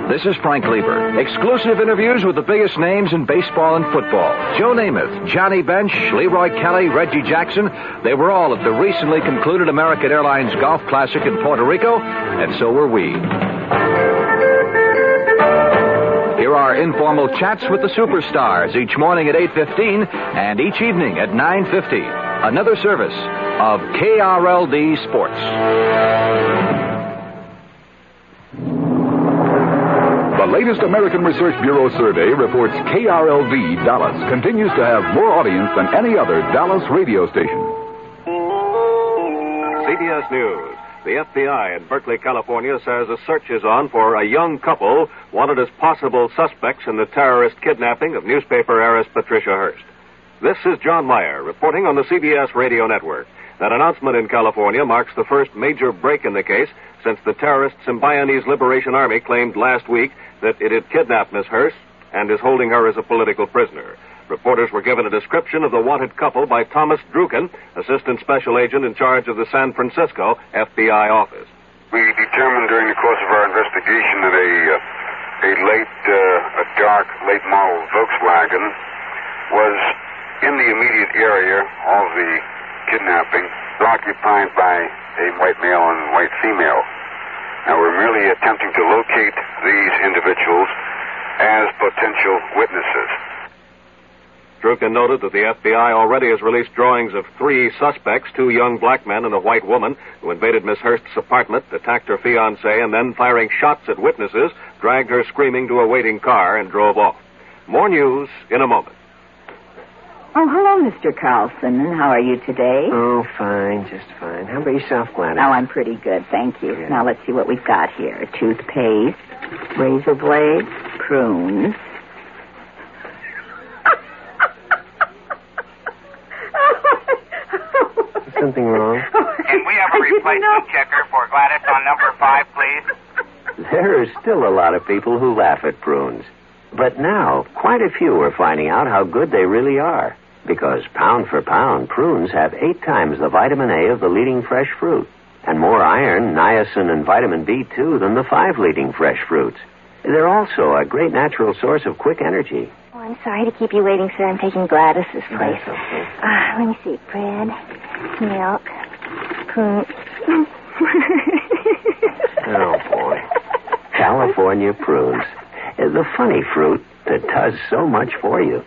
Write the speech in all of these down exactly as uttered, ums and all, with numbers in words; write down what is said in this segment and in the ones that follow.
This is Frank Lieber. Exclusive interviews with the biggest names in baseball and football. Joe Namath, Johnny Bench, Leroy Kelly, Reggie Jackson. They were all at the recently concluded American Airlines Golf Classic in Puerto Rico, and so were we. Here are informal chats with the superstars each morning at eight fifteen and each evening at nine fifty. Another service of K R L D Sports. The latest American Research Bureau survey reports K R L D Dallas continues to have more audience than any other Dallas radio station. C B S News. The F B I in Berkeley, California says a search is on for a young couple wanted as possible suspects in the terrorist kidnapping of newspaper heiress Patricia Hearst. This is John Meyer reporting on the C B S radio network. That announcement in California marks the first major break in the case since the terrorist Symbionese Liberation Army claimed last week that it had kidnapped Miss Hearst and is holding her as a political prisoner. Reporters were given a description of the wanted couple by Thomas Druken, Assistant Special Agent in charge of the San Francisco F B I office. We determined during the course of our investigation that a uh, a late, uh, a dark, late model Volkswagen was in the immediate area of the kidnapping, occupied by a white male and white female. Now, we're merely attempting to locate these individuals as potential witnesses. Druken noted that the F B I already has released drawings of three suspects, two young black men and a white woman, who invaded Miss Hearst's apartment, attacked her fiancé, and then, firing shots at witnesses, dragged her screaming to a waiting car and drove off. More news in a moment. Oh, hello, Mister Carlson. And how are you today? Oh, fine, just fine. How about yourself, Gladys? Oh, I'm pretty good, thank you. Good. Now, let's see what we've got here. Toothpaste, razor blades, prunes. Is something wrong? Can we have a replacement checker for Gladys on number five, please? There are still a lot of people who laugh at prunes. But now, quite a few are finding out how good they really are. Because pound for pound, prunes have eight times the vitamin A of the leading fresh fruit. And more iron, niacin, and vitamin B two than the five leading fresh fruits. They're also a great natural source of quick energy. Oh, I'm sorry to keep you waiting, sir. I'm taking Gladys's place. That's okay. Ah, let me see. Bread, milk, prunes. Oh, boy. California prunes. The funny fruit that does so much for you.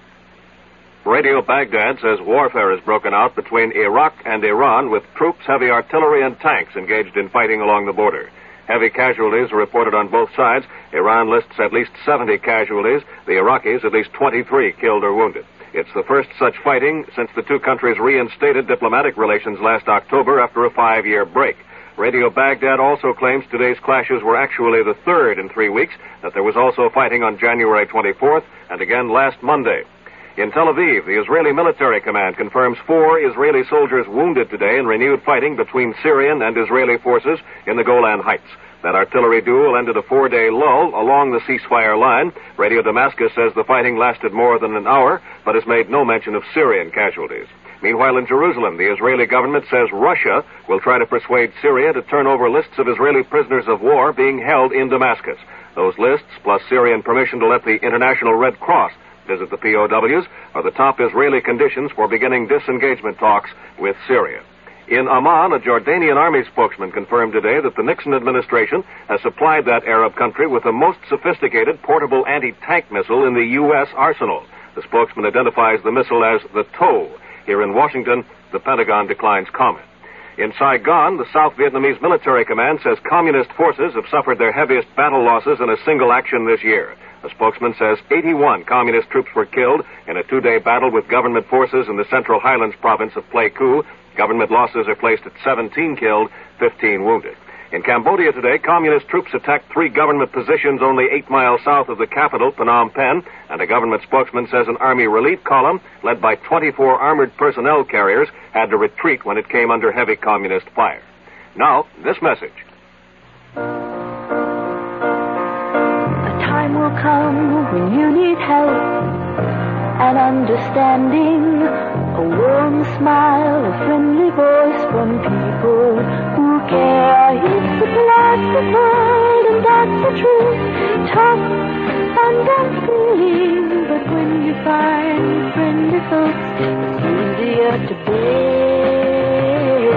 Radio Baghdad says warfare has broken out between Iraq and Iran with troops, heavy artillery, and tanks engaged in fighting along the border. Heavy casualties are reported on both sides. Iran lists at least seventy casualties. The Iraqis at least twenty-three killed or wounded. It's the first such fighting since the two countries reinstated diplomatic relations last October after a five-year break. Radio Baghdad also claims today's clashes were actually the third in three weeks, that there was also fighting on January twenty-fourth and again last Monday. In Tel Aviv, the Israeli Military Command confirms four Israeli soldiers wounded today in renewed fighting between Syrian and Israeli forces in the Golan Heights. That artillery duel ended a four-day lull along the ceasefire line. Radio Damascus says the fighting lasted more than an hour, but has made no mention of Syrian casualties. Meanwhile, in Jerusalem, the Israeli government says Russia will try to persuade Syria to turn over lists of Israeli prisoners of war being held in Damascus. Those lists, plus Syrian permission to let the International Red Cross visit the P O Ws, are the top Israeli conditions for beginning disengagement talks with Syria. In Amman, a Jordanian army spokesman confirmed today that the Nixon administration has supplied that Arab country with the most sophisticated portable anti-tank missile in the U S arsenal. The spokesman identifies the missile as the TOW. Here in Washington, the Pentagon declines comment. In Saigon, the South Vietnamese Military Command says communist forces have suffered their heaviest battle losses in a single action this year. A spokesman says eighty-one communist troops were killed in a two-day battle with government forces in the Central Highlands province of Pleiku. Government losses are placed at seventeen killed, fifteen wounded. In Cambodia today, communist troops attacked three government positions only eight miles south of the capital, Phnom Penh, and a government spokesman says an army relief column, led by twenty-four armored personnel carriers, had to retreat when it came under heavy communist fire. Now, this message. Time will come when you need help and understanding, a warm smile, a friendly voice from people who care. It's the plastic world, and that's the truth. come and I'm feeling. But when you find friendly folks, it's easier to bear.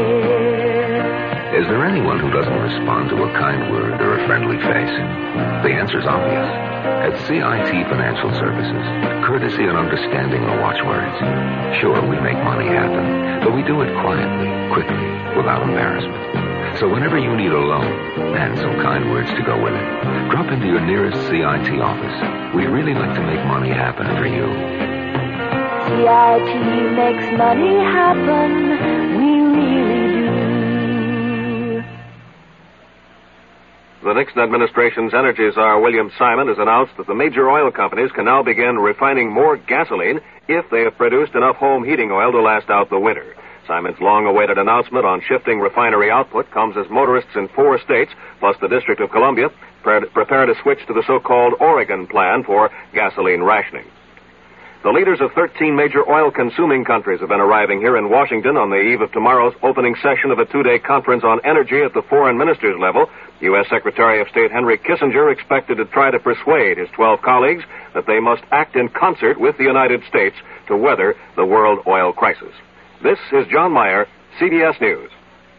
Is there anyone who doesn't respond to a kind word or a friendly face? The answer's obvious. At C I T Financial Services, courtesy and understanding are watchwords. Sure, we make money happen, but we do it quietly, quickly, without embarrassment. So whenever you need a loan, and some kind words to go with it, drop into your nearest C I T office. We'd really like to make money happen for you. C I T makes money happen. We really do. The Nixon administration's energy czar, William Simon, has announced that the major oil companies can now begin refining more gasoline if they have produced enough home heating oil to last out the winter. Simon's long-awaited announcement on shifting refinery output comes as motorists in four states, plus the District of Columbia, prepare to switch to the so-called Oregon plan for gasoline rationing. The leaders of thirteen major oil-consuming countries have been arriving here in Washington on the eve of tomorrow's opening session of a two-day conference on energy at the foreign ministers level. U S Secretary of State Henry Kissinger expected to try to persuade his twelve colleagues that they must act in concert with the United States to weather the world oil crisis. This is John Meyer, C B S News.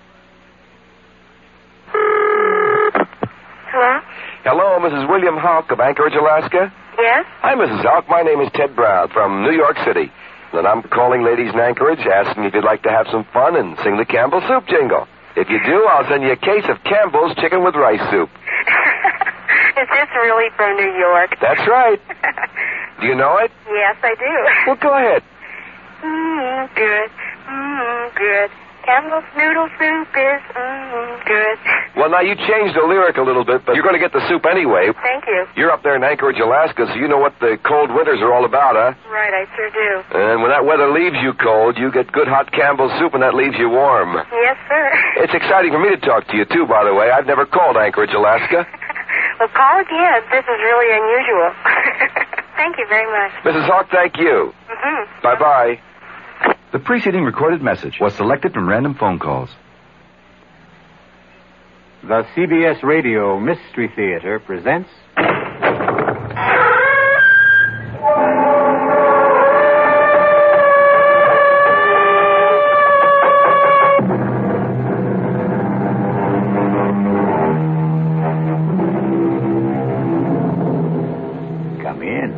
Hello? Hello, Missus William Hawk of Anchorage, Alaska. Yes? Hi, Missus Hawk. My name is Ted Brown from New York City. And I'm calling ladies in Anchorage, asking if you'd like to have some fun and sing the Campbell Soup jingle. If you do, I'll send you a case of Campbell's chicken with rice soup. Is this really from New York? That's right. Do you know it? Yes, I do. Well, go ahead. Mmm, good. Mmm, good. Campbell's noodle soup is mmm, good. Well, now, you changed the lyric a little bit, but you're going to get the soup anyway. Thank you. You're up there in Anchorage, Alaska, so you know what the cold winters are all about, huh? Right, I sure do. And when that weather leaves you cold, you get good hot Campbell's soup, and that leaves you warm. Yes, sir. It's exciting for me to talk to you, too, by the way. I've never called Anchorage, Alaska. Well, call again. This is really unusual. Thank you very much. Missus Hawk, thank you. Mm-hmm. Bye-bye. The preceding recorded message was selected from random phone calls. The C B S Radio Mystery Theater presents... Come in.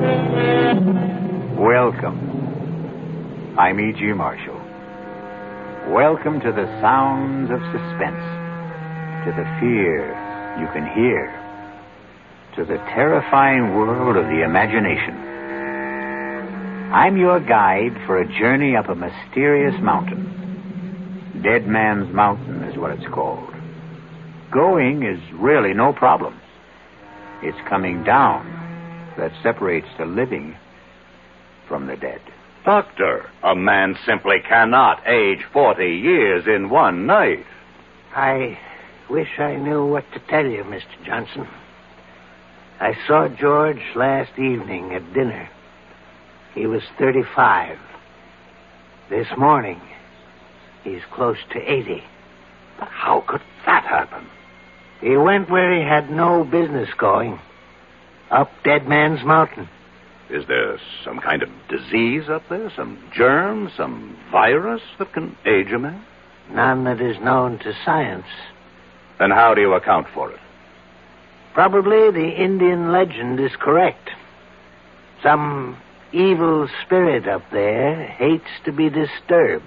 Welcome. I'm E G. Marshall. Welcome to the sounds of suspense, to the fear you can hear, to the terrifying world of the imagination. I'm your guide for a journey up a mysterious mountain. Dead Man's Mountain is what it's called. Going is really no problem. It's coming down that separates the living from the dead. Doctor, a man simply cannot age forty years in one night. I wish I knew what to tell you, Mister Johnson. I saw George last evening at dinner. He was thirty-five. This morning, he's close to eighty. But how could that happen? He went where he had no business going. Up Dead Man's Mountain. Is there some kind of disease up there? Some germ? Some virus that can age a man? None that is known to science. Then how do you account for it? Probably the Indian legend is correct. Some evil spirit up there hates to be disturbed.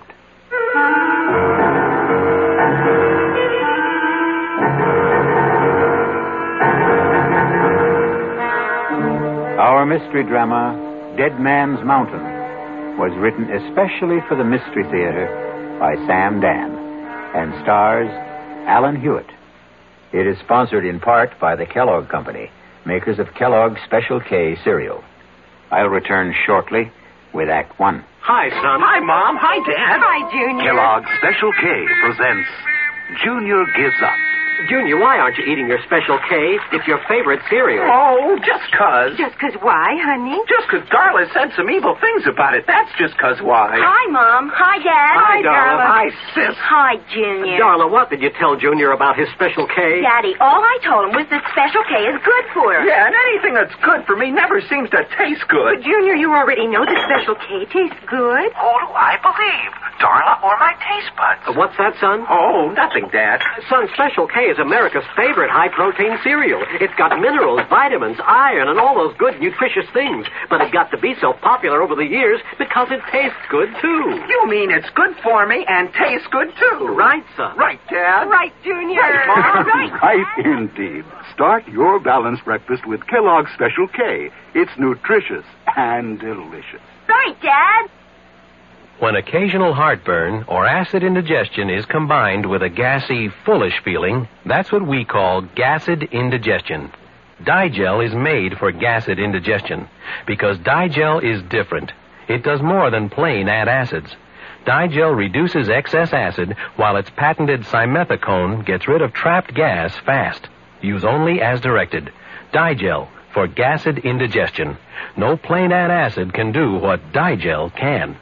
Our mystery drama, Dead Man's Mountain, was written especially for the Mystery Theater by Sam Dan and stars Alan Hewitt. It is sponsored in part by the Kellogg Company, makers of Kellogg's Special K cereal. I'll return shortly with Act One. Hi, son. Hi, Mom. Hi, Dad. Hi, Junior. Kellogg's Special K presents Junior Gives Up. Junior, why aren't you eating your Special K? It's your favorite cereal. Oh, just 'cause. Just 'cause why, honey? Just 'cause Darla said some evil things about it. That's just 'cause why. Hi, Mom. Hi, Dad. Hi, Darla. Hi, sis. Hi, Junior. Darla, what did you tell Junior about his Special K? Daddy, all I told him was that Special K is good for us. Yeah, and anything that's good for me never seems to taste good. But, Junior, you already know that Special K tastes good. Who do I believe? Darla or my taste buds? Uh, what's that, son? Oh, nothing, Dad. Son, Special K is America's favorite high-protein cereal. It's got minerals, vitamins, iron, and all those good, nutritious things. But it got to be so popular over the years because it tastes good, too. You mean it's good for me and tastes good, too? Right, son. Right, Dad. Right, Junior. Right, Mom. Right. Right, indeed. Start your balanced breakfast with Kellogg's Special K. It's nutritious and delicious. Right, Dad. When occasional heartburn or acid indigestion is combined with a gassy, foolish feeling, that's what we call gassed indigestion. Digel is made for gassed indigestion because Digel is different. It does more than plain add acids. Digel reduces excess acid while its patented simethicone gets rid of trapped gas fast. Use only as directed. Digel for gassed indigestion. No plain add acid can do what Digel can.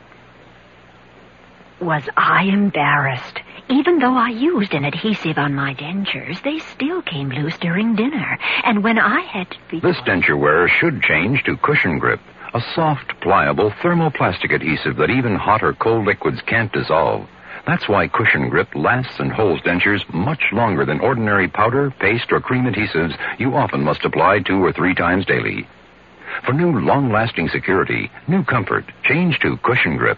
Was I embarrassed? Even though I used an adhesive on my dentures, they still came loose during dinner. And when I had to be... This denture wearer should change to Cushion Grip, a soft, pliable thermoplastic adhesive that even hot or cold liquids can't dissolve. That's why Cushion Grip lasts and holds dentures much longer than ordinary powder, paste, or cream adhesives you often must apply two or three times daily. For new long-lasting security, new comfort, change to Cushion Grip.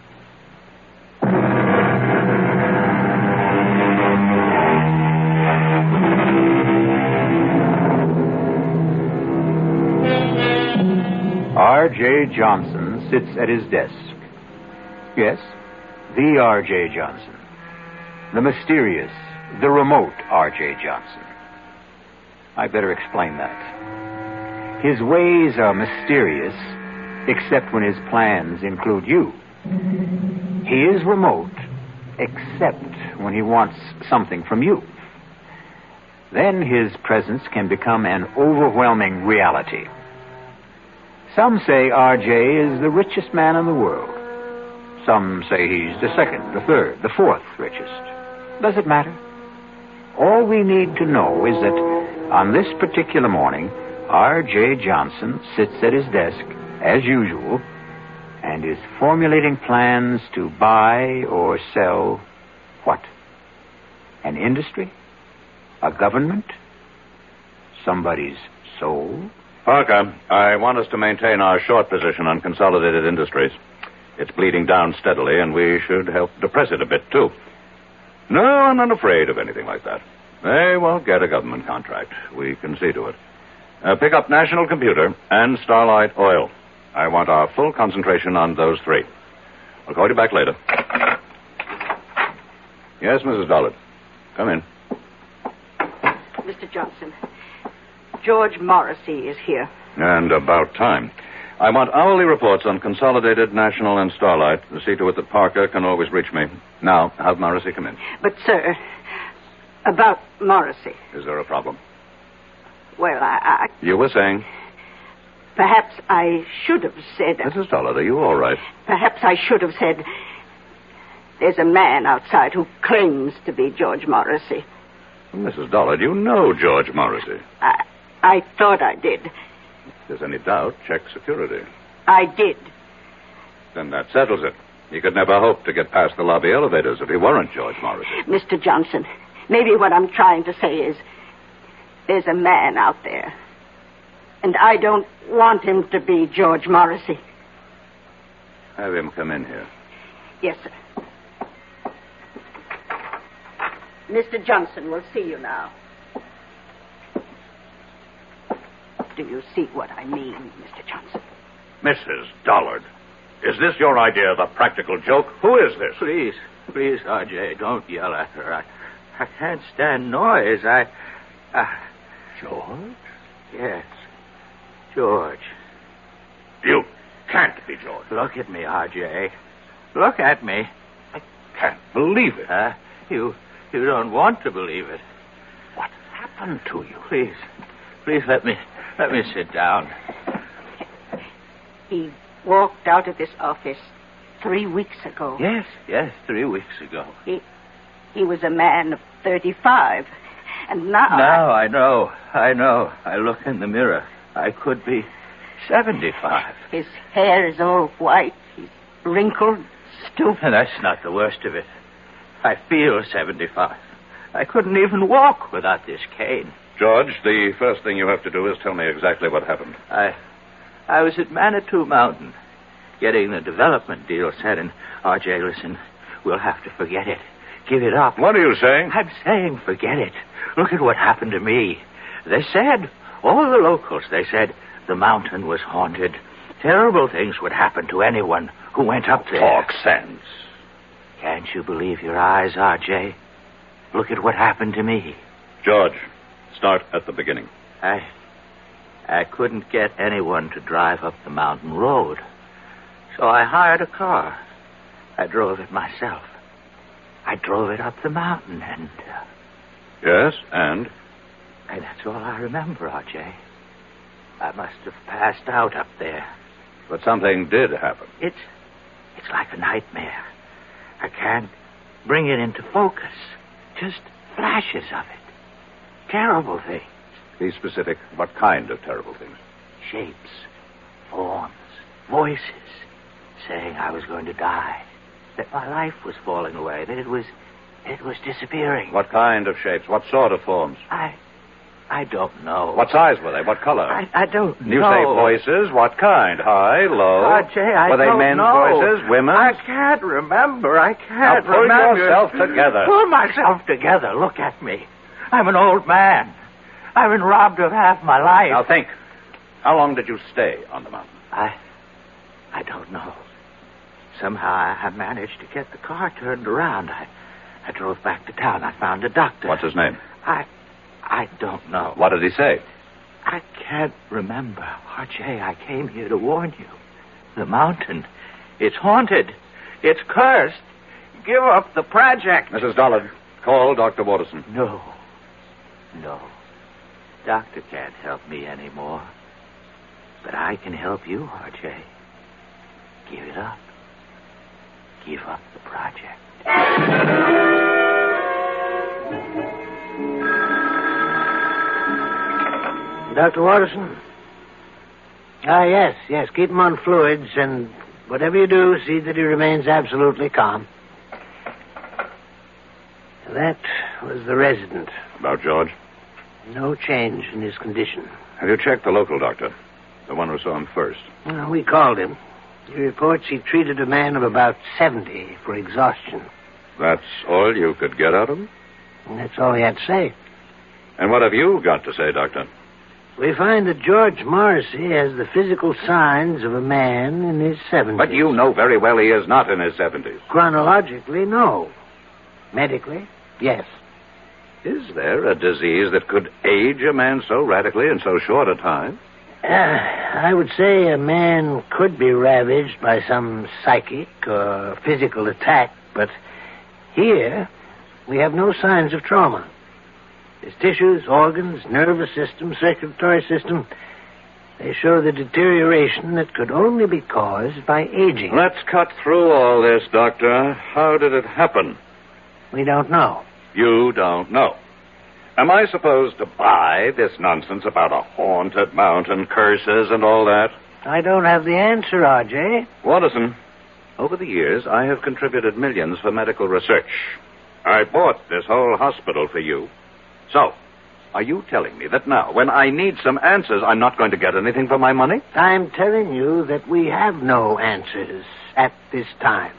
R J. Johnson sits at his desk. Yes, the R J. Johnson. The mysterious, the remote R J. Johnson. I better explain that. His ways are mysterious, except when his plans include you. He is remote, except when he wants something from you. Then his presence can become an overwhelming reality. Some say R J is the richest man in the world. Some say he's the second, the third, the fourth richest. Does it matter? All we need to know is that on this particular morning, R J. Johnson sits at his desk, as usual, and is formulating plans to buy or sell what? An industry? A government? Somebody's soul? Parker, I want us to maintain our short position on Consolidated Industries. It's bleeding down steadily, and we should help depress it a bit, too. No, I'm not afraid of anything like that. They won't get a government contract. We can see to it. Uh, pick up National Computer and Starlight Oil. I want our full concentration on those three. I'll call you back later. Yes, Missus Dollard. Come in. Mister Johnson, George Morrissey is here. And about time. I want hourly reports on Consolidated, National, and Starlight to see to it that Parker can always reach me. Now, have Morrissey come in. But, sir, about Morrissey. Is there a problem? Well, I... I You were saying? Perhaps I should have said... Missus Dollard, are you all right? Perhaps I should have said... There's a man outside who claims to be George Morrissey. Missus Dollard, you know George Morrissey. I, I thought I did. If there's any doubt, check security. I did. Then that settles it. He could never hope to get past the lobby elevators if he weren't George Morrissey. Mister Johnson, maybe what I'm trying to say is there's a man out there. And I don't want him to be George Morrissey. Have him come in here. Yes, sir. Mister Johnson will see you now. Do you see what I mean, Mister Johnson? Missus Dollard, is this your idea of a practical joke? Who is this? Please, please, R J, don't yell at her. I, I can't stand noise. I... Uh, George? Yes, George. You can't be George. Look at me, R J. Look at me. I can't believe it. Huh? You, you don't want to believe it. What happened to you? Please, please let me, let me sit down. He walked out of this office three weeks ago. Yes, yes, three weeks ago. He, he was a man of thirty-five, and now... Now I know, I know. I look in the mirror. I could be seventy-five. His hair is all white. He's wrinkled, stooped. And that's not the worst of it. I feel seventy-five. I couldn't even walk without this cane. George, the first thing you have to do is tell me exactly what happened. I, I was at Manitou Mountain, getting the development deal set, and R J, listen, we'll have to forget it. Give it up. What are you saying? I'm saying forget it. Look at what happened to me. They said, all the locals, they said, the mountain was haunted. Terrible things would happen to anyone who went up there. Talk sense. Can't you believe your eyes, R J? Look at what happened to me. George, start at the beginning. I... I couldn't get anyone to drive up the mountain road. So I hired a car. I drove it myself. I drove it up the mountain and... Uh, yes, and? And that's all I remember, R J. I must have passed out up there. But something did happen. It's... It's like a nightmare. I can't bring it into focus. Just flashes of it. Terrible things. Be specific. What kind of terrible things? Shapes, forms, voices, saying I was going to die, that my life was falling away, that it was, it was disappearing. What kind of shapes? What sort of forms? I, I don't know. What size were they? What color? I, I don't know. You say voices. What kind? High, low? R J, I were they don't men's know. voices? Women's? I can't remember. I can't now pull remember. yourself together. Pull myself together. Look at me. I'm an old man. I've been robbed of half my life. Now think. How long did you stay on the mountain? I... I don't know. Somehow I managed to get the car turned around. I, I drove back to town. I found a doctor. What's his name? I... I don't know. What did he say? I can't remember. R J, I came here to warn you. The mountain, it's haunted. It's cursed. Give up the project. Missus Dollard, call Doctor Watterson. No. No. Doctor can't help me anymore. But I can help you, R J. Give it up. Give up the project. Doctor Watterson? Ah, yes, yes. Keep him on fluids, and whatever you do, see that he remains absolutely calm. That was the resident. About George? No change in his condition. Have you checked the local doctor? The one who saw him first? Well, we called him. He reports he treated a man of about seventy for exhaustion. That's all you could get out of him? And that's all he had to say. And what have you got to say, Doctor? We find that George Morrissey has the physical signs of a man in his seventies. But you know very well he is not in his seventies. Chronologically, no. Medically, yes. Is there a disease that could age a man so radically in so short a time? Uh, I would say a man could be ravaged by some psychic or physical attack, but here we have no signs of trauma. His tissues, organs, nervous system, circulatory system, they show the deterioration that could only be caused by aging. Let's cut through all this, Doctor. How did it happen? We don't know. You don't know. Am I supposed to buy this nonsense about a haunted mountain, curses, and all that? I don't have the answer, R J. Watterson, over the years, I have contributed millions for medical research. I bought this whole hospital for you. So, are you telling me that now, when I need some answers, I'm not going to get anything for my money? I'm telling you that we have no answers at this time.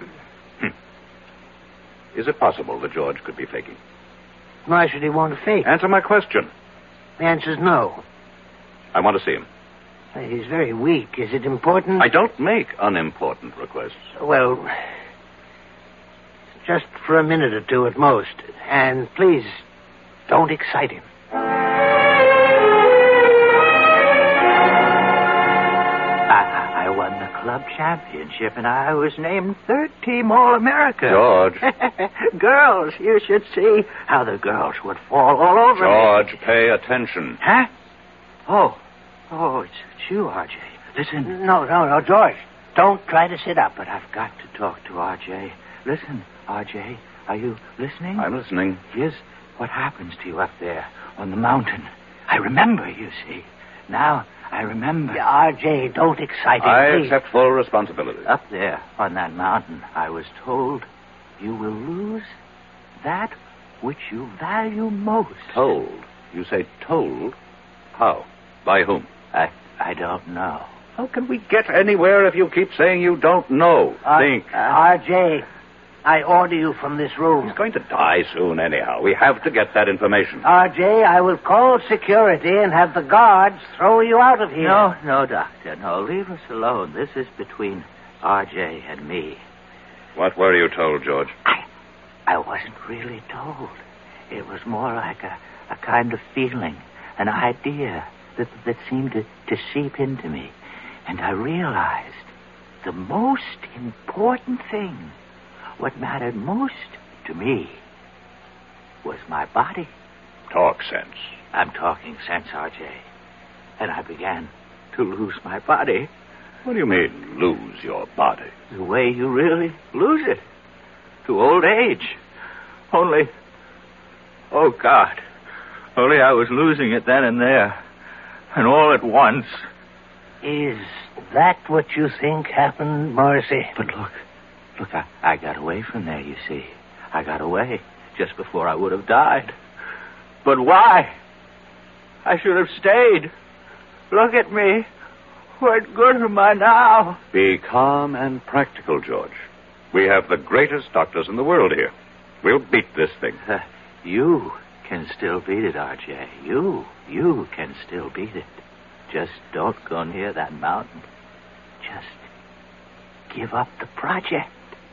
Is it possible that George could be faking? Why should he want to fake? Answer my question. The answer's no. I want to see him. He's very weak. Is it important? I don't make unimportant requests. Well, just for a minute or two at most. And please, don't excite him. I, I won the club championship, and I was named third team All-America. George. Girls, you should see how the girls would fall all over George, me. pay attention. Huh? Oh. Oh, it's, it's you, R J. Listen. No, no, no, George. Don't try to sit up. But I've got to talk to R J. Listen, R J, are you listening? I'm listening. Here's what happens to you up there on the mountain. I remember, you see. Now, I remember. Yeah, R J, don't excite him, I please. accept full responsibility. Up there on that mountain, I was told you will lose that which you value most. Told? You say told? How? By whom? I I don't know. How can we get anywhere if you keep saying you don't know? Uh, Think. Uh, R J, I order you from this room. He's going to die soon anyhow. We have to get that information. R J, I will call security and have the guards throw you out of here. No, no, Doctor. No, leave us alone. This is between R J and me. What were you told, George? I, I wasn't really told. It was more like a, a kind of feeling, an idea that, that seemed to, to seep into me. And I realized the most important thing, what mattered most to me, was my body. Talk sense. I'm talking sense, R J. And I began to lose my body. What do you mean, lose your body? The way you really lose it. To old age. Only, oh, God. Only I was losing it then and there. And all at once. Is that what you think happened, Morrissey? But look, look, I, I got away from there, you see. I got away just before I would have died. But why? I should have stayed. Look at me. What good am I now? Be calm and practical, George. We have the greatest doctors in the world here. We'll beat this thing. Uh, you can still beat it, R J. You, you can still beat it. Just don't go near that mountain. Just give up the project.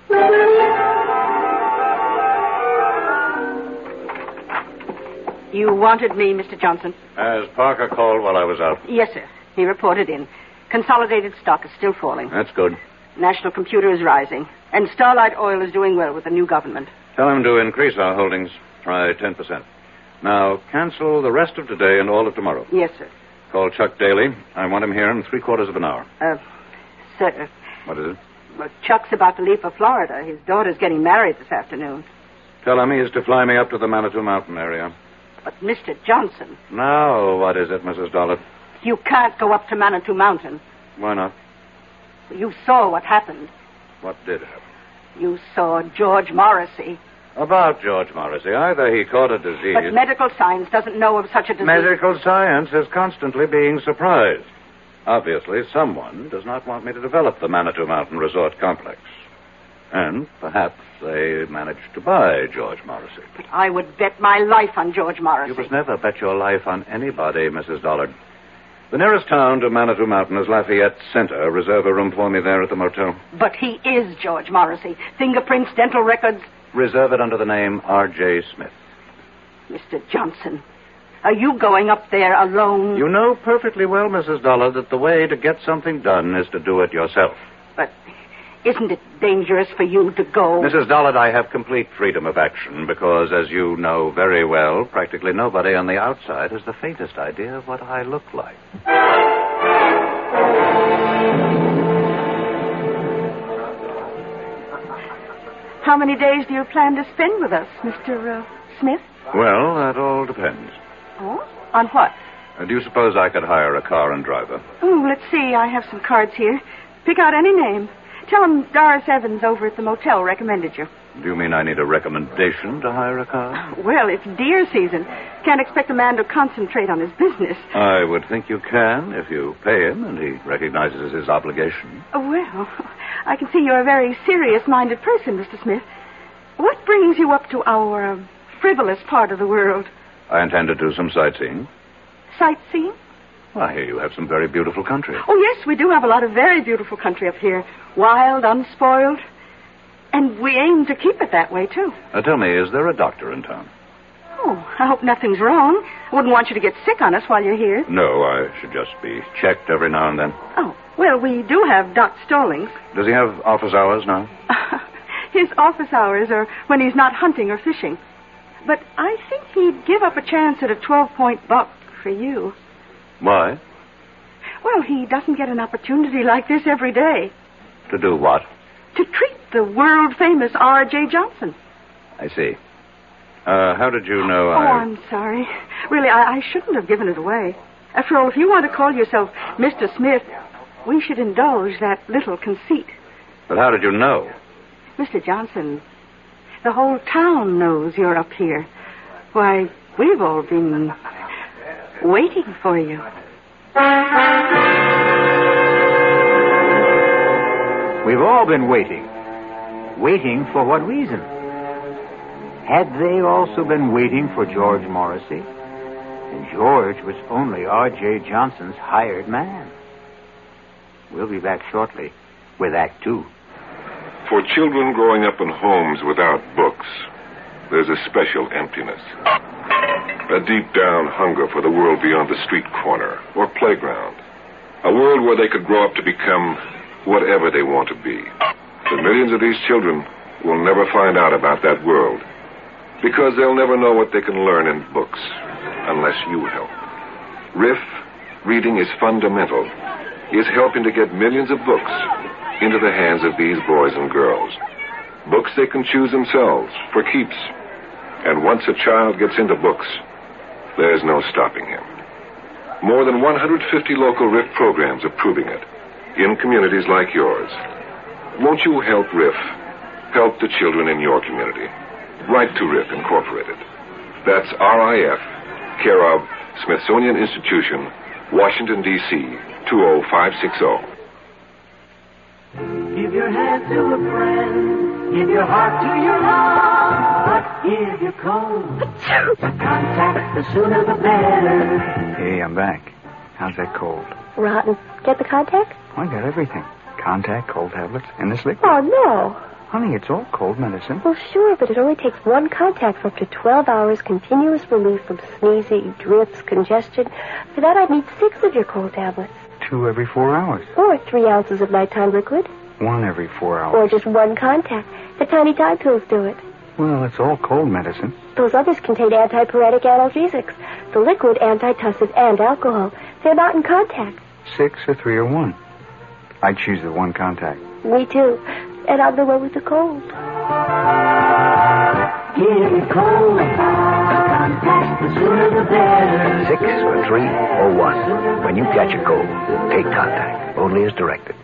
You wanted me, Mister Johnson? As Parker called while I was out. Yes, sir. He reported in. Consolidated stock is still falling. That's good. National computer is rising. And Starlight Oil is doing well with the new government. Tell him to increase our holdings. Try ten percent. Now, cancel the rest of today and all of tomorrow. Yes, sir. Call Chuck Daly. I want him here in three quarters of an hour. Uh, sir. What is it? Well, Chuck's about to leave for Florida. His daughter's getting married this afternoon. Tell him he is to fly me up to the Manitou Mountain area. But, Mister Johnson... Now, what is it, Missus Dollard? You can't go up to Manitou Mountain. Why not? You saw what happened. What did happen? You saw George Morrissey. About George Morrissey. Either he caught a disease... But medical science doesn't know of such a disease. Medical science is constantly being surprised. Obviously, someone does not want me to develop the Manitou Mountain Resort Complex. And perhaps they managed to buy George Morrissey. But I would bet my life on George Morrissey. You must never bet your life on anybody, Missus Dollard. The nearest town to Manitou Mountain is Lafayette Center. Reserve a room for me there at the motel. But he is George Morrissey. Fingerprints, dental records. Reserve it under the name R J. Smith. Mister Johnson, are you going up there alone? You know perfectly well, Missus Dollard, that the way to get something done is to do it yourself. But isn't it dangerous for you to go? Missus Dollard, I have complete freedom of action because, as you know very well, practically nobody on the outside has the faintest idea of what I look like. How many days do you plan to spend with us, Mister Uh, Smith? Well, that all depends. Oh? On what? Uh, do you suppose I could hire a car and driver? Oh, let's see. I have some cards here. Pick out any name. Tell him Doris Evans over at the motel recommended you. Do you mean I need a recommendation to hire a car? Well, it's deer season. Can't expect a man to concentrate on his business. I would think you can if you pay him and he recognizes his obligation. Oh, well, I can see you're a very serious-minded person, Mister Smith. What brings you up to our uh, frivolous part of the world? I intend to do some sightseeing. Sightseeing? Well, I hear you have some very beautiful country. Oh, yes, we do have a lot of very beautiful country up here. Wild, unspoiled. And we aim to keep it that way, too. Uh, tell me, is there a doctor in town? Oh, I hope nothing's wrong. I wouldn't want you to get sick on us while you're here. No, I should just be checked every now and then. Oh, Well, we do have Doc Stallings. Does he have office hours now? His office hours are when he's not hunting or fishing. But I think he'd give up a chance at a twelve-point buck for you. Why? Well, he doesn't get an opportunity like this every day. To do what? To treat the world-famous R J. Johnson. I see. Uh, how did you know oh, I... Oh, I'm sorry. Really, I, I shouldn't have given it away. After all, if you want to call yourself Mister Smith, we should indulge that little conceit. But how did you know? Mister Johnson, the whole town knows you're up here. Why, we've all been waiting for you. We've all been waiting. Waiting for what reason? Had they also been waiting for George Morrissey? And George was only R J. Johnson's hired man. We'll be back shortly with Act Two. For children growing up in homes without books, there's a special emptiness. A deep down hunger for the world beyond the street corner or playground. A world where they could grow up to become whatever they want to be. The millions of these children will never find out about that world because they'll never know what they can learn in books unless you help. R I F, Reading is Fundamental, is helping to get millions of books into the hands of these boys and girls. Books they can choose themselves for keeps. And once a child gets into books, there's no stopping him. More than one hundred fifty local R I F programs are proving it in communities like yours. Won't you help R I F? Help the children in your community. Write to R I F Incorporated. That's R I F, care of Smithsonian Institution, Washington, D C two oh five six oh. Give your hand to a friend. Give your heart to your love. But if you're cold, contact, the sooner the better. Hey, I'm back. How's that cold? Rotten. Get the contact? I got everything. Contact, cold tablets, and this liquid. Oh, no. Honey, it's all cold medicine. Well, sure, but it only takes one contact for up to twelve hours continuous relief from sneezing, drips, congestion. For that, I'd need six of your cold tablets. Two every four hours. Or three ounces of nighttime liquid. One every four hours. Or just one contact. The tiny Tide pills do it. Well, it's all cold medicine. Those others contain antipyretic analgesics. The liquid, antitussive, and alcohol. They're not in contact. Six or three or one. I'd choose the one contact. Me too. And I'm the one with the cold. Give me cold. Contact, the sooner the better. Six or three or one. When you catch a cold, take contact. Only as directed.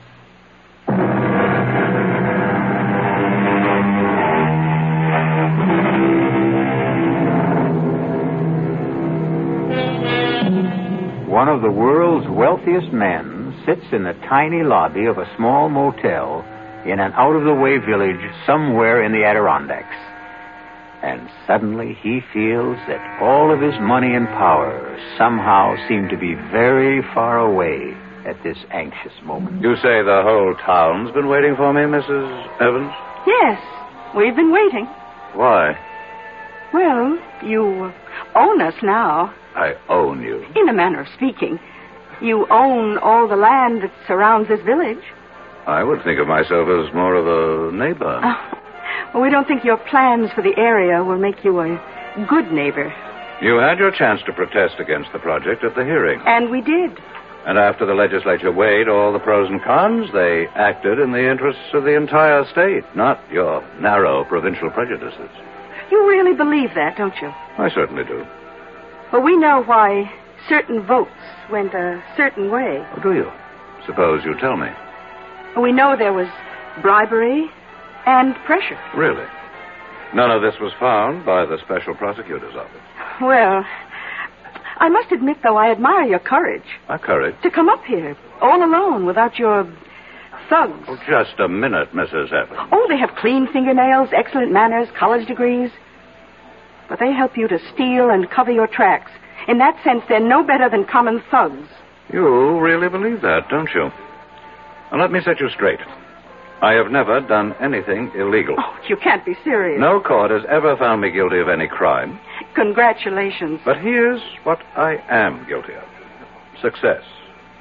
One of the world's wealthiest men sits in the tiny lobby of a small motel in an out-of-the-way village somewhere in the Adirondacks. And suddenly he feels that all of his money and power somehow seem to be very far away at this anxious moment. You say the whole town's been waiting for me, Missus Evans? Yes, we've been waiting. Why? Well, you own us now. I own you. In a manner of speaking. You own all the land that surrounds this village. I would think of myself as more of a neighbor. Oh, well, we don't think your plans for the area will make you a good neighbor. You had your chance to protest against the project at the hearing. And we did. And after the legislature weighed all the pros and cons, they acted in the interests of the entire state, not your narrow provincial prejudices. You really believe that, don't you? I certainly do. Well, we know why certain votes went a certain way. Oh, do you? Suppose you tell me. We know there was bribery and pressure. Really? None of this was found by the special prosecutor's office. Well, I must admit, though, I admire your courage. My courage? To come up here, all alone, without your thugs. Oh, just a minute, Missus Evans. Oh, they have clean fingernails, excellent manners, college degrees. But they help you to steal and cover your tracks. In that sense, they're no better than common thugs. You really believe that, don't you? Now, let me set you straight. I have never done anything illegal. Oh, you can't be serious. No court has ever found me guilty of any crime. Congratulations. But here's what I am guilty of. Success.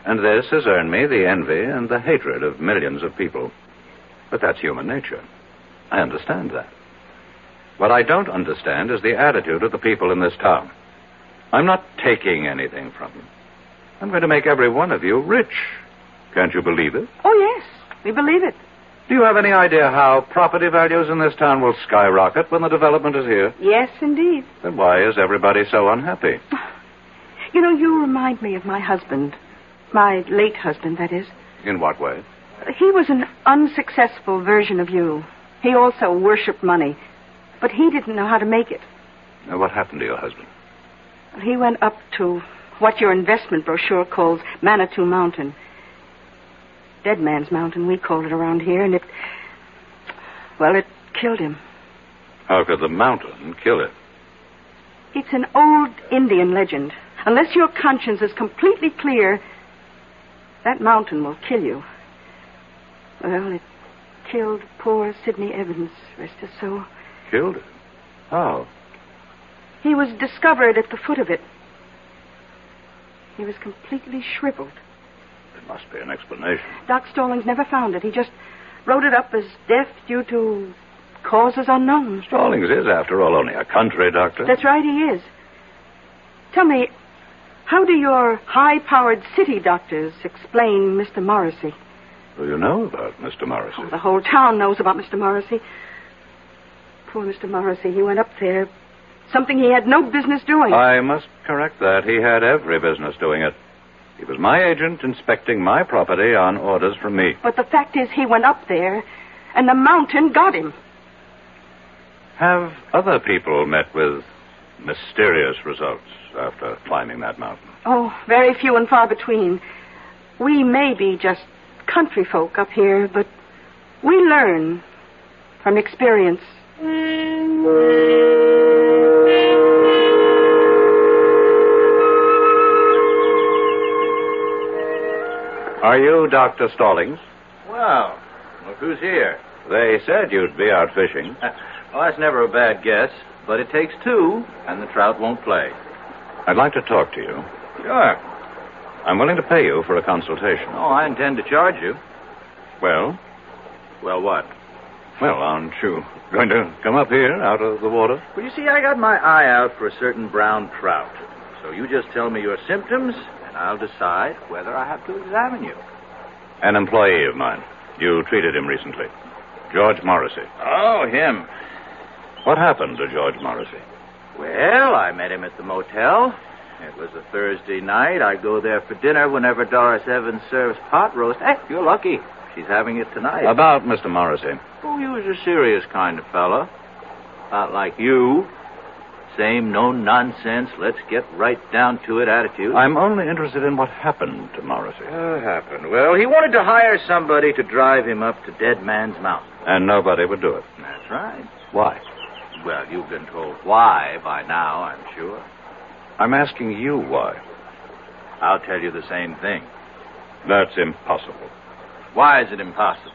And this has earned me the envy and the hatred of millions of people. But that's human nature. I understand that. What I don't understand is the attitude of the people in this town. I'm not taking anything from them. I'm going to make every one of you rich. Can't you believe it? Oh, yes. We believe it. Do you have any idea how property values in this town will skyrocket when the development is here? Yes, indeed. Then why is everybody so unhappy? You know, you remind me of my husband. My late husband, that is. In what way? He was an unsuccessful version of you. He also worshipped money. But he didn't know how to make it. Now, what happened to your husband? He went up to what your investment brochure calls Manitou Mountain. Dead Man's Mountain, we call it around here, and it... Well, it killed him. How could the mountain kill him? It's an old Indian legend. Unless your conscience is completely clear, that mountain will kill you. Well, it killed poor Sidney Evans, rest his soul. Killed him? How? He was discovered at the foot of it. He was completely shriveled. There must be an explanation. Doc Stallings never found it. He just wrote it up as death due to causes unknown. Stallings is, after all, only a country doctor. That's right, he is. Tell me, how do your high-powered city doctors explain Mister Morrissey? Do you know about Mister Morrissey? Oh, the whole town knows about Mister Morrissey. Poor Mister Morrissey, he went up there. Something he had no business doing. I must correct that. He had every business doing it. He was my agent inspecting my property on orders from me. But the fact is, he went up there, and the mountain got him. Have other people met with mysterious results after climbing that mountain? Oh, very few and far between. We may be just country folk up here, but we learn from experience. Are you Doctor Stallings? Well, look who's here. They said you'd be out fishing. Well, that's never a bad guess, but it takes two, and the trout won't play. I'd like to talk to you. Sure. I'm willing to pay you for a consultation. Oh, I intend to charge you. Well? Well, what? Well, aren't you going to come up here out of the water? Well, you see, I got my eye out for a certain brown trout. So you just tell me your symptoms, and I'll decide whether I have to examine you. An employee of mine. You treated him recently. George Morrissey. Oh, him. What happened to George Morrissey? Well, I met him at the motel. It was a Thursday night. I go there for dinner whenever Doris Evans serves pot roast. Hey, you're lucky. She's having it tonight. About Mister Morrissey. Oh, he was a serious kind of fellow. Not like you. Same no-nonsense, let's get right down to it attitude. I'm only interested in what happened to Morrissey. What happened? Well, he wanted to hire somebody to drive him up to Dead Man's Mountain. And nobody would do it. That's right. Why? Well, you've been told why by now, I'm sure. I'm asking you why. I'll tell you the same thing. That's impossible. Why is it impossible?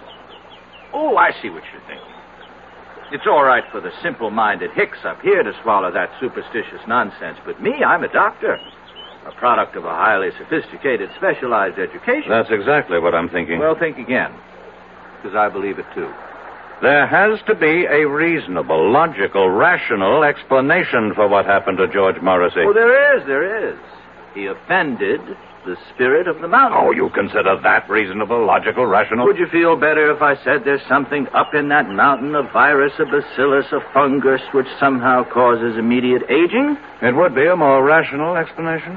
Oh, I see what you're thinking. It's all right for the simple-minded hicks up here to swallow that superstitious nonsense, but me, I'm a doctor. A product of a highly sophisticated, specialized education. That's exactly what I'm thinking. Well, think again, because I believe it, too. There has to be a reasonable, logical, rational explanation for what happened to George Morrissey. Oh, there is, there is. He offended the spirit of the mountain. Oh, you consider that reasonable, logical, rational? Would you feel better if I said there's something up in that mountain, a virus, a bacillus, a fungus, which somehow causes immediate aging? It would be a more rational explanation.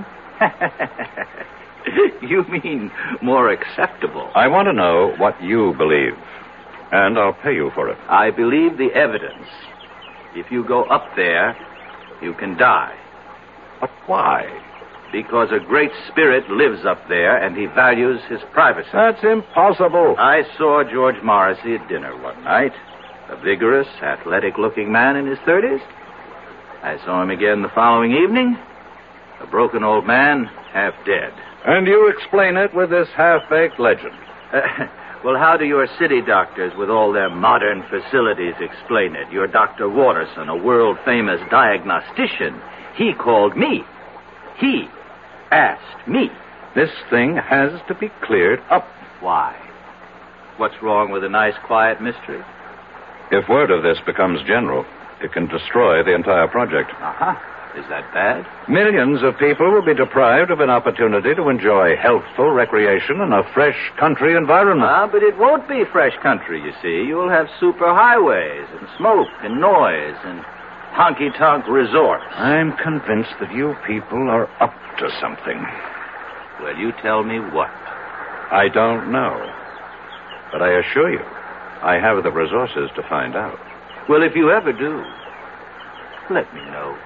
You mean more acceptable? I want to know what you believe, and I'll pay you for it. I believe the evidence. If you go up there, you can die. But why? Because a great spirit lives up there, and he values his privacy. That's impossible. I saw George Morrissey at dinner one night. A vigorous, athletic-looking man in his thirties. I saw him again the following evening. A broken old man, half dead. And you explain it with this half-baked legend. Uh, well, how do your city doctors, with all their modern facilities, explain it? Your Doctor Watterson, a world-famous diagnostician, he called me. He asked me This thing has to be cleared up. Why? What's wrong with a nice, quiet mystery? If word of this becomes general, it can destroy the entire project. Uh-huh. Is that bad? Millions of people will be deprived of an opportunity to enjoy healthful recreation in a fresh country environment. Ah, but it won't be fresh country, you see. You'll have super highways and smoke and noise and honky-tonk resorts. I'm convinced that you people are up to something. Well, you tell me what. I don't know. But I assure you, I have the resources to find out. Well, if you ever do, let me know.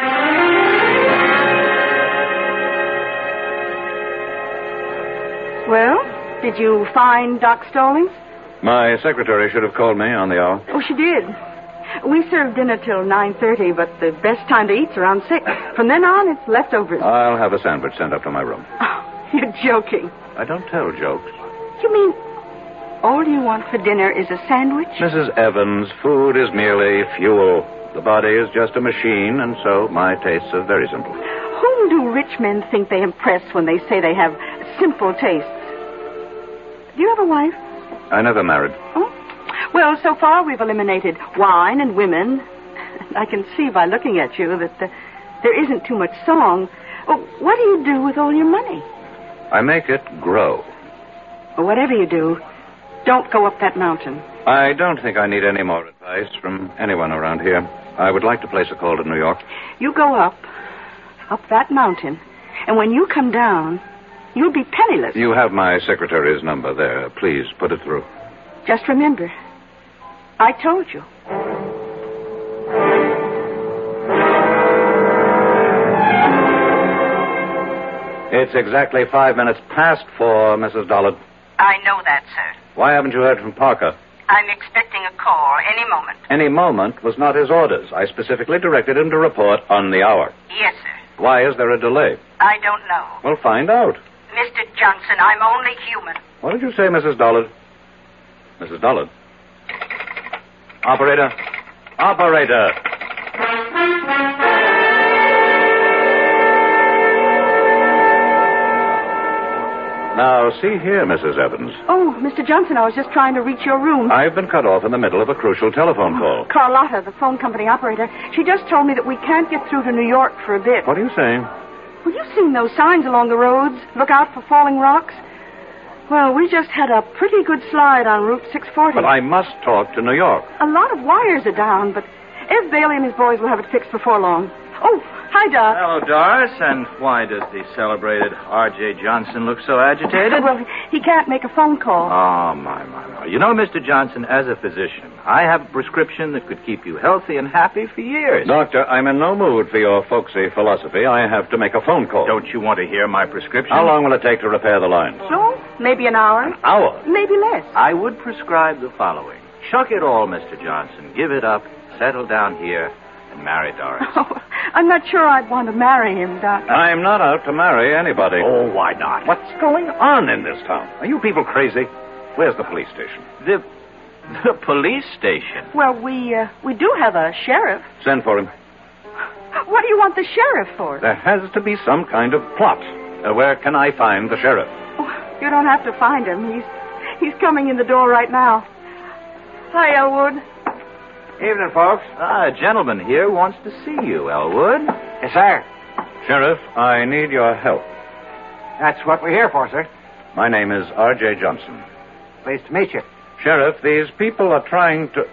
Well, did you find Doc Stallings? My secretary should have called me on the hour. Oh, she did. We serve dinner till nine thirty, but the best time to eat's around six. From then on, it's leftovers. I'll have a sandwich sent up to my room. Oh, you're joking. I don't tell jokes. You mean all you want for dinner is a sandwich? Missus Evans, food is merely fuel. The body is just a machine, and so my tastes are very simple. Whom do rich men think they impress when they say they have simple tastes? Do you have a wife? I never married. Oh? Well, so far we've eliminated wine and women. I can see by looking at you that the, there isn't too much song. Well, what do you do with all your money? I make it grow. Well, whatever you do, don't go up that mountain. I don't think I need any more advice from anyone around here. I would like to place a call to New York. You go up, up that mountain, and when you come down, you'll be penniless. You have my secretary's number there. Please put it through. Just remember, I told you. It's exactly five minutes past four, Missus Dollard. I know that, sir. Why haven't you heard from Parker? I'm expecting a call any moment. Any moment was not his orders. I specifically directed him to report on the hour. Yes, sir. Why is there a delay? I don't know. Well, find out. Mister Johnson, I'm only human. What did you say, Missus Dollard? Missus Dollard? Operator? Operator! Now, see here, Missus Evans. Oh, Mister Johnson, I was just trying to reach your room. I've been cut off in the middle of a crucial telephone call. Carlotta, the phone company operator, she just told me that we can't get through to New York for a bit. What are you saying? Well, you've seen those signs along the roads. Look out for falling rocks. Well, we just had a pretty good slide on Route six forty. But I must talk to New York. A lot of wires are down, but Ed Bailey and his boys will have it fixed before long. Oh, hi, Doc. Hello, Doris. And why does the celebrated R J Johnson look so agitated? Well, he can't make a phone call. Oh, my, my, my. You know, Mister Johnson, as a physician, I have a prescription that could keep you healthy and happy for years. Doctor, I'm in no mood for your folksy philosophy. I have to make a phone call. Don't you want to hear my prescription? How long will it take to repair the lines? So, maybe an hour. An hour? Maybe less. I would prescribe the following. Chuck it all, Mister Johnson. Give it up. Settle down here and marry Doris. Oh, I'm not sure I'd want to marry him, Doc. I'm not out to marry anybody. Oh, why not? What's going on in this town? Are you people crazy? Where's the police station? The, the police station? Well, we, uh, we do have a sheriff. Send for him. What do you want the sheriff for? There has to be some kind of plot. Uh, where can I find the sheriff? Oh, you don't have to find him. He's, he's coming in the door right now. Hi, Elwood. Evening, folks. Ah, a gentleman here wants to see you, Elwood. Yes, sir. Sheriff, I need your help. That's what we're here for, sir. My name is R J Johnson. Pleased to meet you. Sheriff, these people are trying to...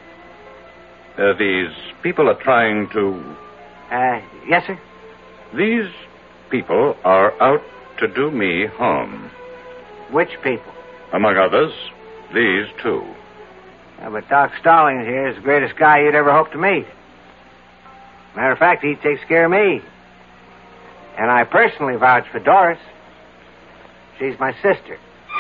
Uh, these people are trying to... Uh, yes, sir? These people are out to do me harm. Which people? Among others, these two. Yeah, but Doc Stallings here is the greatest guy you'd ever hope to meet. Matter of fact, he takes care of me. And I personally vouch for Doris. She's my sister.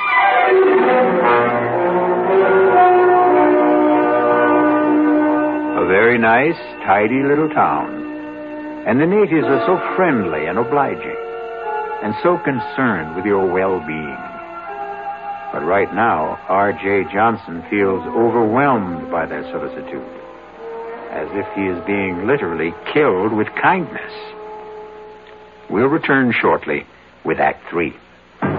A very nice, tidy little town. And the natives are so friendly and obliging, and so concerned with your well-being. But right now, R J Johnson feels overwhelmed by their solicitude, as if he is being literally killed with kindness. We'll return shortly with Act Three.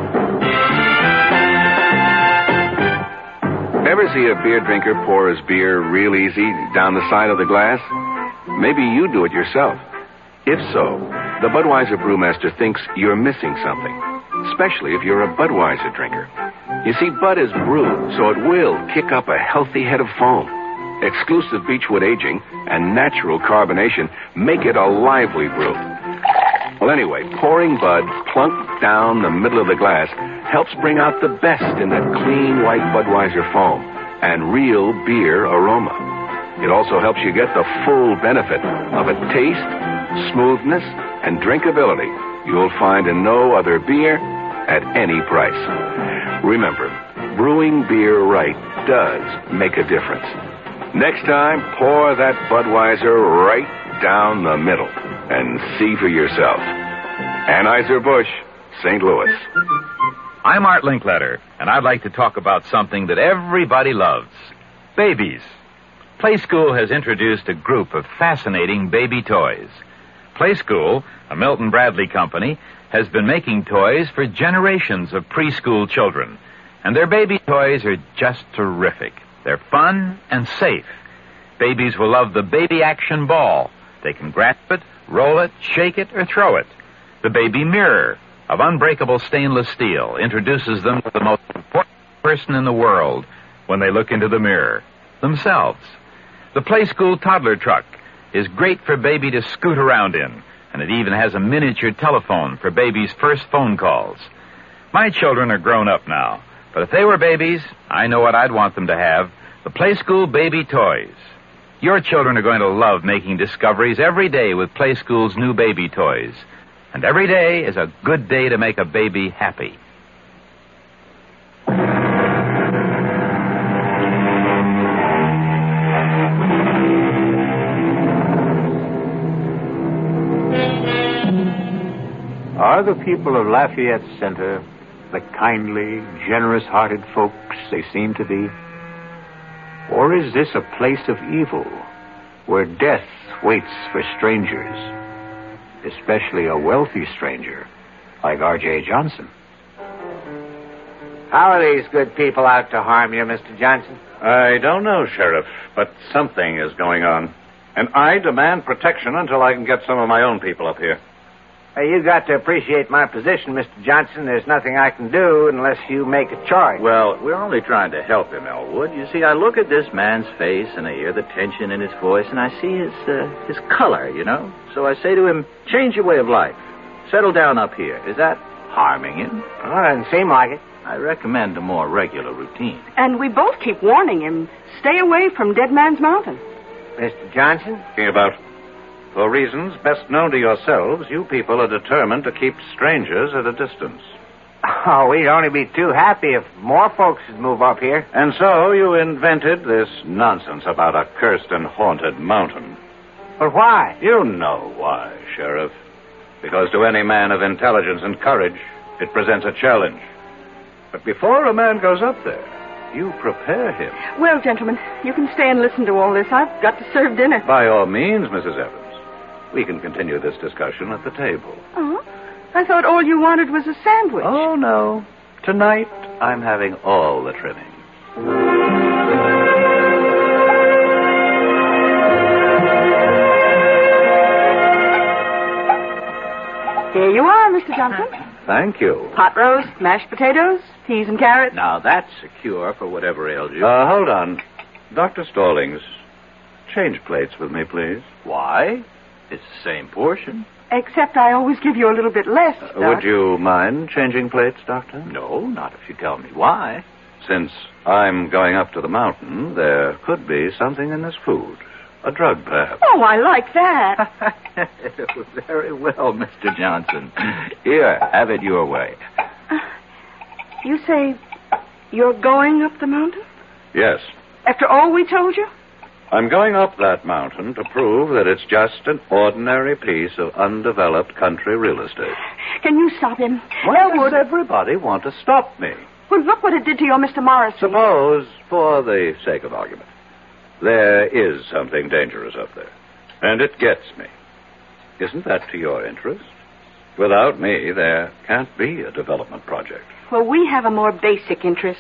Ever see a beer drinker pour his beer real easy down the side of the glass? Maybe you do it yourself. If so, the Budweiser Brewmaster thinks you're missing something, especially if you're a Budweiser drinker. You see, Bud is brewed, so it will kick up a healthy head of foam. Exclusive beechwood aging and natural carbonation make it a lively brew. Well, anyway, pouring Bud plunk down the middle of the glass helps bring out the best in that clean white Budweiser foam and real beer aroma. It also helps you get the full benefit of a taste, smoothness, and drinkability you'll find in no other beer at any price. Remember, brewing beer right does make a difference. Next time, pour that Budweiser right down the middle and see for yourself. Anheuser-Busch, Saint Louis. I'm Art Linkletter, and I'd like to talk about something that everybody loves. Babies. Play School has introduced a group of fascinating baby toys. Play School, a Milton Bradley company, has been making toys for generations of preschool children. And their baby toys are just terrific. They're fun and safe. Babies will love the Baby Action Ball. They can grasp it, roll it, shake it, or throw it. The Baby Mirror of unbreakable stainless steel introduces them to the most important person in the world when they look into the mirror, themselves. The Play School Toddler Truck is great for baby to scoot around in, and it even has a miniature telephone for baby's first phone calls. My children are grown up now, but if they were babies, I know what I'd want them to have, the Play School Baby Toys. Your children are going to love making discoveries every day with Play School's new baby toys. And every day is a good day to make a baby happy. Are the people of Lafayette Center the kindly, generous-hearted folks they seem to be? Or is this a place of evil where death waits for strangers, especially a wealthy stranger like R J Johnson? How are these good people out to harm you, Mister Johnson? I don't know, Sheriff, but something is going on. And I demand protection until I can get some of my own people up here. Hey, you got to appreciate my position, Mister Johnson. There's nothing I can do unless you make a charge. Well, we're only trying to help him, Elwood. You see, I look at this man's face and I hear the tension in his voice and I see his uh, his color, you know. So I say to him, change your way of life. Settle down up here. Is that harming him? Well, it doesn't seem like it. I recommend a more regular routine. And we both keep warning him, stay away from Dead Man's Mountain. Mister Johnson? Talking about... For reasons best known to yourselves, you people are determined to keep strangers at a distance. Oh, we'd only be too happy if more folks would move up here. And so you invented this nonsense about a cursed and haunted mountain. But why? You know why, Sheriff. Because to any man of intelligence and courage, it presents a challenge. But before a man goes up there, you prepare him. Well, gentlemen, you can stay and listen to all this. I've got to serve dinner. By all means, Missus Evans. We can continue this discussion at the table. Oh? I thought all you wanted was a sandwich. Oh, no. Tonight, I'm having all the trimming. Here you are, Mister Johnson. Thank you. Pot roast, mashed potatoes, peas and carrots. Now, that's a cure for whatever ails you. Uh, hold on. Doctor Stallings, change plates with me, please. Why? It's the same portion. Except I always give you a little bit less, Uh, would you mind changing plates, Doctor? No, not if you tell me why. Since I'm going up to the mountain, there could be something in this food. A drug, perhaps. Oh, I like that. Very well, Mister Johnson. Here, have it your way. Uh, you say you're going up the mountain? Yes. After all we told you? I'm going up that mountain to prove that it's just an ordinary piece of undeveloped country real estate. Can you stop him? Why would everybody want to stop me? Well, look what it did to your Mister Morrison. Suppose, for the sake of argument, there is something dangerous up there, and it gets me. Isn't that to your interest? Without me, there can't be a development project. Well, we have a more basic interest.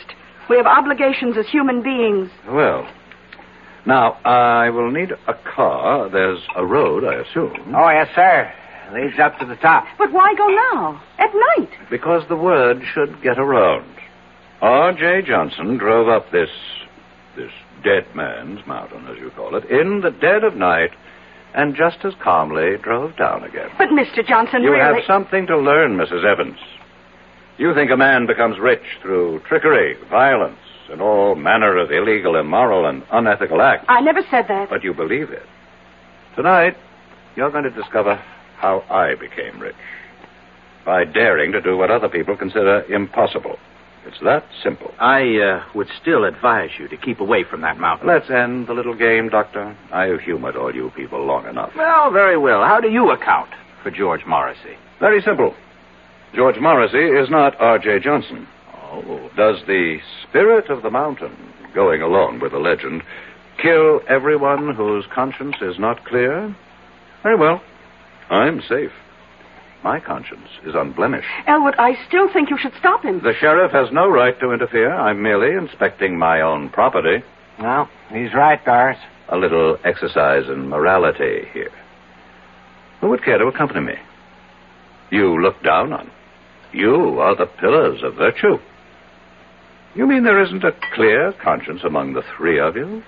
We have obligations as human beings. Well, now, I will need a car. There's a road, I assume. Oh, yes, sir. Leads up to the top. But why go now? At night? Because the word should get around. R J. Johnson drove up this, this dead man's mountain, as you call it, in the dead of night, and just as calmly drove down again. But, Mister Johnson, you really... have something to learn, Missus Evans. You think a man becomes rich through trickery, violence, and all manner of illegal, immoral, and unethical acts. I never said that. But you believe it. Tonight, you're going to discover how I became rich. By daring to do what other people consider impossible. It's that simple. I uh, would still advise you to keep away from that mountain. Let's end the little game, Doctor. I've humored all you people long enough. Well, very well. How do you account for George Morrissey? Very simple. George Morrissey is not R J. Johnson. Oh. Does the spirit of the mountain, going along with the legend, kill everyone whose conscience is not clear? Very well. I'm safe. My conscience is unblemished. Elwood, I still think you should stop him. The sheriff has no right to interfere. I'm merely inspecting my own property. Well, he's right, Doris. A little exercise in morality here. Who would care to accompany me? You look down on. You are the pillars of virtue. You mean there isn't a clear conscience among the three of you?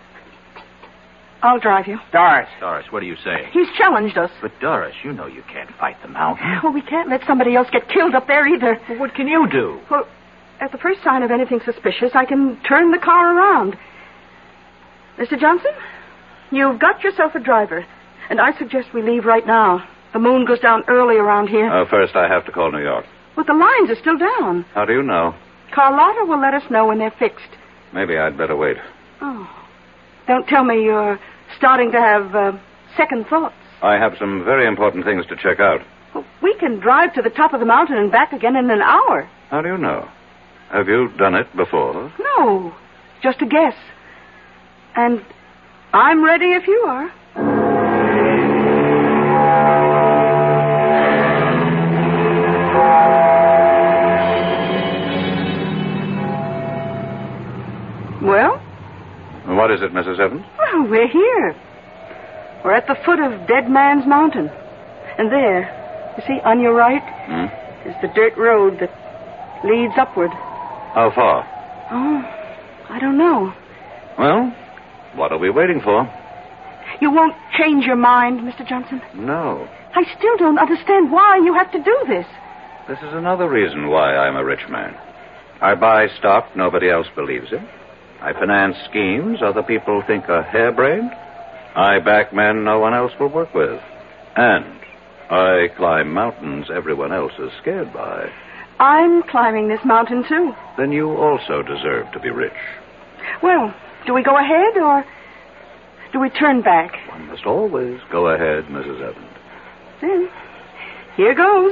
I'll drive you. Doris. Doris, what are you saying? He's challenged us. But, Doris, you know you can't fight the mountain. Well, we can't let somebody else get killed up there either. Well, what can you do? Well, at the first sign of anything suspicious, I can turn the car around. Mister Johnson, you've got yourself a driver, and I suggest we leave right now. The moon goes down early around here. Uh, first, I have to call New York. But the lines are still down. How do you know? Carlotta will let us know when they're fixed. Maybe I'd better wait. Oh. Don't tell me you're starting to have uh, second thoughts. I have some very important things to check out. Well, we can drive to the top of the mountain and back again in an hour. How do you know? Have you done it before? No, just a guess. And I'm ready if you are. Well? What is it, Missus Evans? Well, we're here. We're at the foot of Dead Man's Mountain. And there, you see, on your right, hmm? is the dirt road that leads upward. How far? Oh, I don't know. Well, what are we waiting for? You won't change your mind, Mister Johnson? No. I still don't understand why you have to do this. This is another reason why I'm a rich man. I buy stock nobody else believes in. I finance schemes other people think are harebrained. I back men no one else will work with. And I climb mountains everyone else is scared by. I'm climbing this mountain, too. Then you also deserve to be rich. Well, do we go ahead or do we turn back? One must always go ahead, Missus Evans. Then, here goes.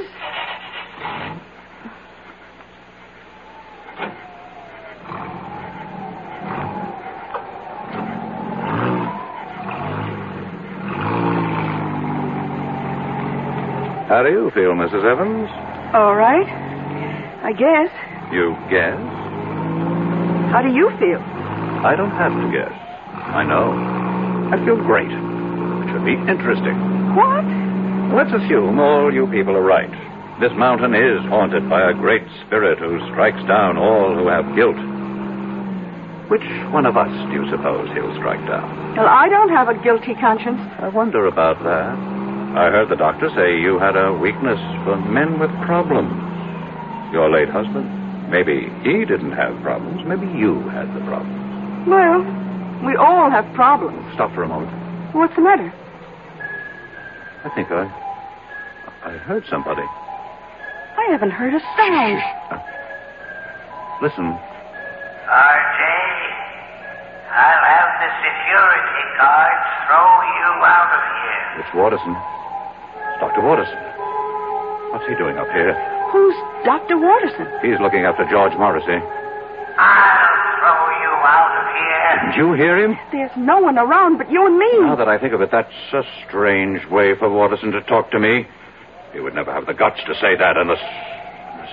How do you feel, Missus Evans? All right. I guess. You guess? How do you feel? I don't have to guess. I know. I feel great. It should be interesting. What? Let's assume all you people are right. This mountain is haunted by a great spirit who strikes down all who have guilt. Which one of us do you suppose he'll strike down? Well, I don't have a guilty conscience. I wonder about that. I heard the doctor say you had a weakness for men with problems. Your late husband, maybe he didn't have problems. Maybe you had the problem. Well, we all have problems. Stop for a moment. What's the matter? I think I... I heard somebody. I haven't heard a sound. Uh, listen. R J, I'll have the security guards throw you out of here. It's Watterson. Doctor Watterson. What's he doing up here? Who's Doctor Watterson? He's looking after George Morrissey. I'll throw you out of here. Didn't you hear him? There's no one around but you and me. Now that I think of it, that's a strange way for Watterson to talk to me. He would never have the guts to say that unless, unless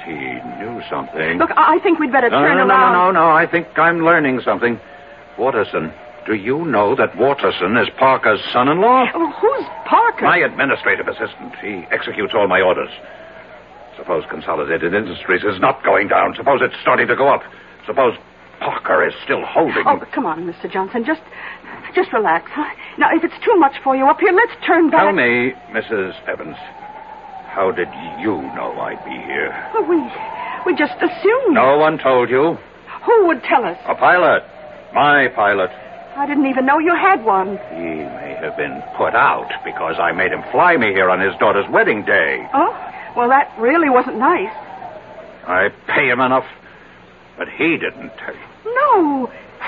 He knew something. Look, I I think we'd better no, turn no, no, around. no, no, no. I think I'm learning something. Watterson. Do you know that Watterson is Parker's son-in-law? Oh, who's Parker? My administrative assistant. He executes all my orders. Suppose Consolidated Industries is not going down. Suppose it's starting to go up. Suppose Parker is still holding. Oh, come on, Mister Johnson. Just just relax, huh? Now, if it's too much for you up here, let's turn back. Tell me, Missus Evans, how did you know I'd be here? Well, we, we just assumed. No one told you. Who would tell us? A pilot. My pilot. I didn't even know you had one. He may have been put out because I made him fly me here on his daughter's wedding day. Oh? Well, that really wasn't nice. I pay him enough, but he didn't tell you. No.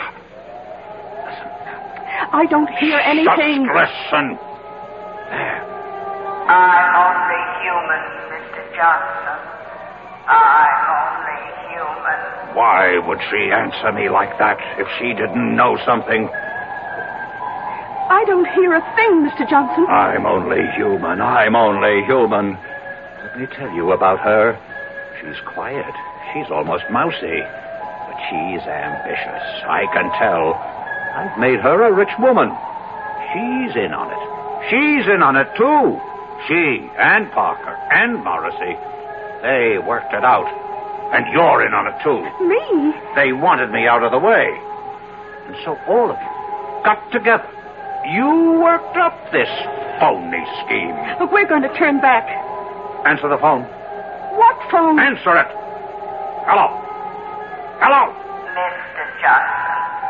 I don't hear anything. Just listen. There. I'm only human, Mister Johnson. I'm only human. Why would she answer me like that if she didn't know something? I don't hear a thing, Mister Johnson. I'm only human. I'm only human. Let me tell you about her. She's quiet. She's almost mousy. But she's ambitious. I can tell. I've made her a rich woman. She's in on it. She's in on it, too. She and Parker and Morrissey. They worked it out. And you're in on it, too. Me? They wanted me out of the way. And so all of you got together. You worked up this phony scheme. Look, we're going to turn back. Answer the phone. What phone? Answer it. Hello. Hello. Mister Johnson,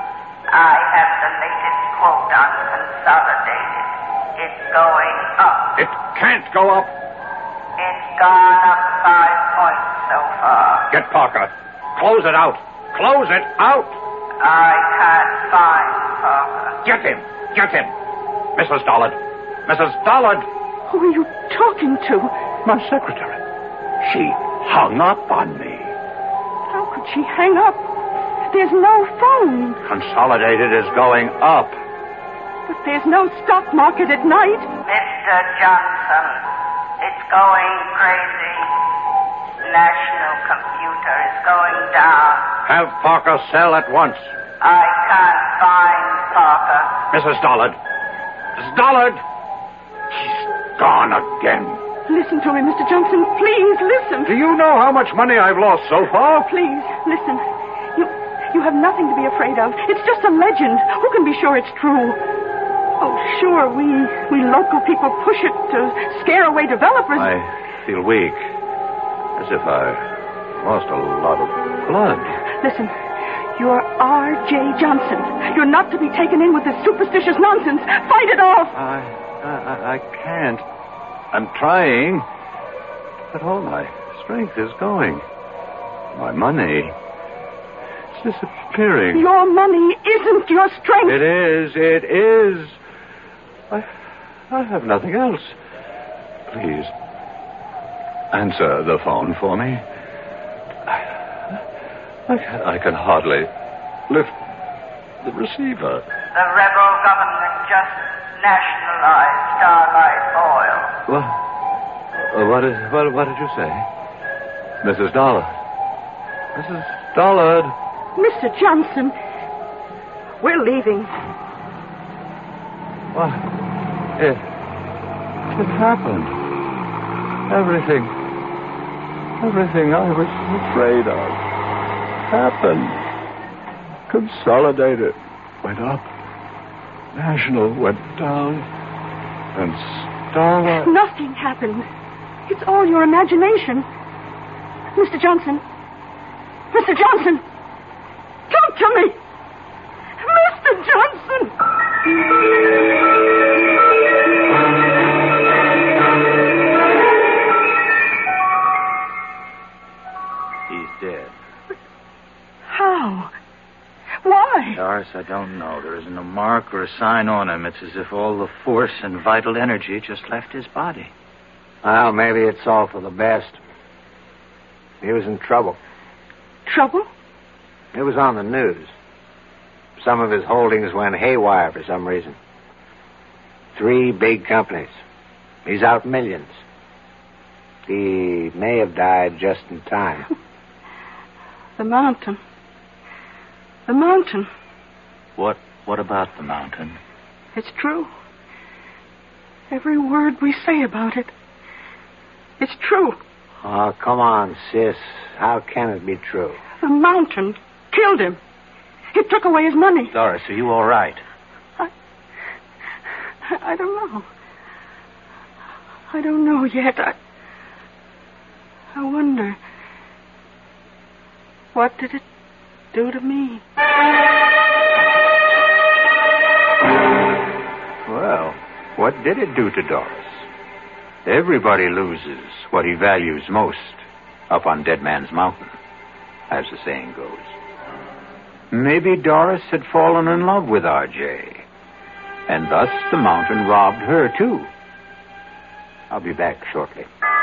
I have the latest quote on Consolidated. It's going up. It can't go up. It's gone up five points so far. Get Parker. Close it out. Close it out. I can't find Parker. Get him. Get him. Missus Dollard. Missus Dollard. Who are you talking to? My secretary. She hung up on me. How could she hang up? There's no phone. Consolidated is going up. But there's no stock market at night. Mister Johnson, it's going crazy. National Computer is going down. Have Parker sell at once. I can't find Parker. Missus Dollard. Missus Dollard. She's gone again. Listen to me, Mister Johnson. Please, listen. Do you know how much money I've lost so far? Please, listen. You you have nothing to be afraid of. It's just a legend. Who can be sure it's true? Oh, sure, we we local people push it to scare away developers. I feel weak. As if I lost a lot of blood. Listen, you're R J Johnson. You're not to be taken in with this superstitious nonsense. Fight it off. I, I, I can't. I'm trying. But all my strength is going. My money is disappearing. Your money isn't your strength. It is. It is. I, I have nothing else. Please, answer the phone for me. I can, I can hardly lift the receiver. The rebel government just nationalized Starlight Oil. What? Uh, what, is, what, what did you say? Missus Dollard. Missus Dollard. Mister Johnson, we're leaving. What? It, it happened. Everything, everything I was afraid of happened. Consolidated went up. National went down. And Starlight... Nothing happened. It's all your imagination. Mister Johnson. Mister Johnson. Talk to me. Mister Johnson. He's dead. How? Why? Doris, I don't know. There isn't a mark or a sign on him. It's as if all the force and vital energy just left his body. Well, maybe it's all for the best. He was in trouble. Trouble? It was on the news. Some of his holdings went haywire for some reason. Three big companies. He's out millions. He may have died just in time. The mountain. The mountain. What, what about the mountain? It's true. Every word we say about it. It's true. Oh, come on, sis. How can it be true? The mountain killed him. It took away his money. Doris, are you all right? I, I don't know. I don't know yet. I, I wonder. What did it do to me? Well, what did it do to Doris? Everybody loses what he values most up on Dead Man's Mountain, as the saying goes. Maybe Doris had fallen in love with R J, and thus the mountain robbed her, too. I'll be back shortly.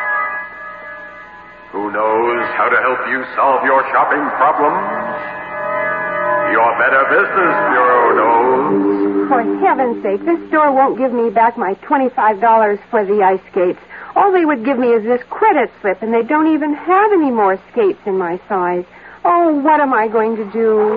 Who knows how to help you solve your shopping problems? Your Better Business Bureau knows. For heaven's sake, this store won't give me back my twenty-five dollars for the ice skates. All they would give me is this credit slip, and they don't even have any more skates in my size. Oh, what am I going to do?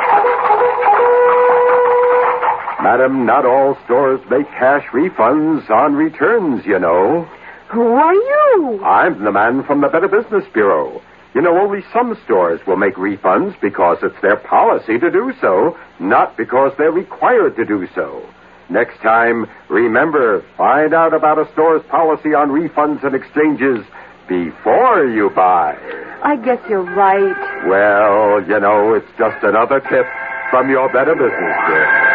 Madam, not all stores make cash refunds on returns, you know. Who are you? I'm the man from the Better Business Bureau. You know, only some stores will make refunds because it's their policy to do so, not because they're required to do so. Next time, remember, find out about a store's policy on refunds and exchanges before you buy. I guess you're right. Well, you know, it's just another tip from your Better Business Bureau.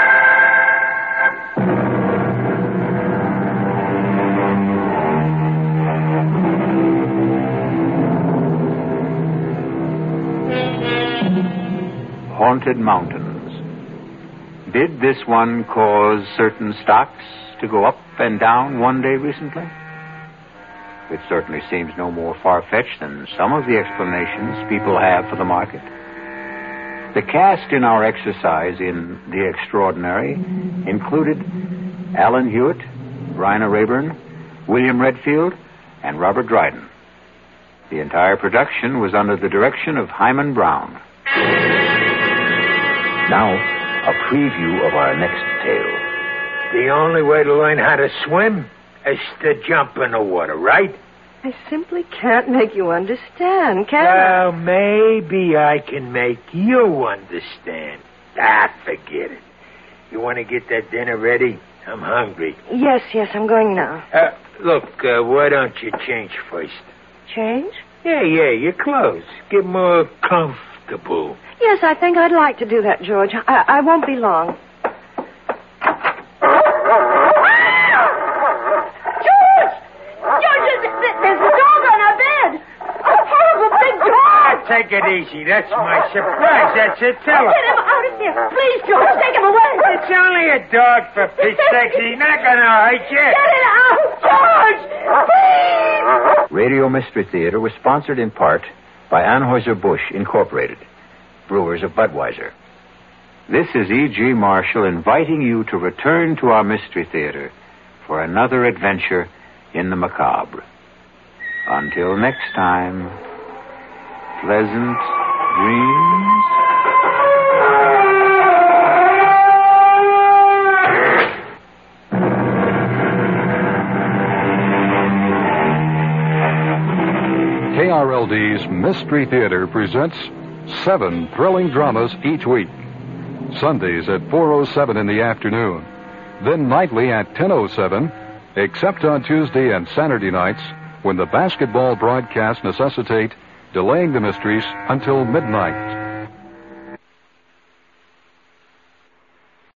Haunted mountains. Did this one cause certain stocks to go up and down one day recently? It certainly seems no more far-fetched than some of the explanations people have for the market. The cast in our exercise in The Extraordinary included Alan Hewitt, Bryna Rayburn, William Redfield, and Robert Dryden. The entire production was under the direction of Hyman Brown. Now, a preview of our next tale. The only way to learn how to swim is to jump in the water, right? I simply can't make you understand, can I? Well, maybe I can make you understand. Ah, forget it. You want to get that dinner ready? I'm hungry. Yes, yes, I'm going now. Uh, look, uh, why don't you change first? Change? Yeah, yeah, your clothes. Get more comfortable. Yes, I think I'd like to do that, George. I, I won't be long. George! George, there's, there's a dog on our bed. A horrible big dog. Take it easy. That's my surprise. That's it. Tell her. Get him out of here. Please, George, take him away. It's only a dog, for Pete's sake. He's not going to hurt you. Get it out, George! Please! Radio Mystery Theater was sponsored in part by Anheuser-Busch Incorporated, brewers of Budweiser. This is E G. Marshall inviting you to return to our Mystery Theater for another adventure in the macabre. Until next time, pleasant dreams. K R L D's Mystery Theater presents seven thrilling dramas each week. Sundays at four oh seven in the afternoon. Then nightly at ten oh seven, except on Tuesday and Saturday nights when the basketball broadcasts necessitate delaying the mysteries until midnight.